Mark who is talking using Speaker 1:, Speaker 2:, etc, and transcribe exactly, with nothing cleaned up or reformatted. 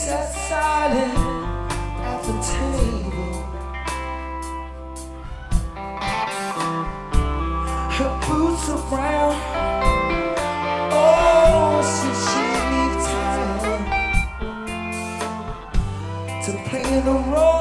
Speaker 1: sat silent at the table. Her boots are brown. Oh, since she leave town to play the role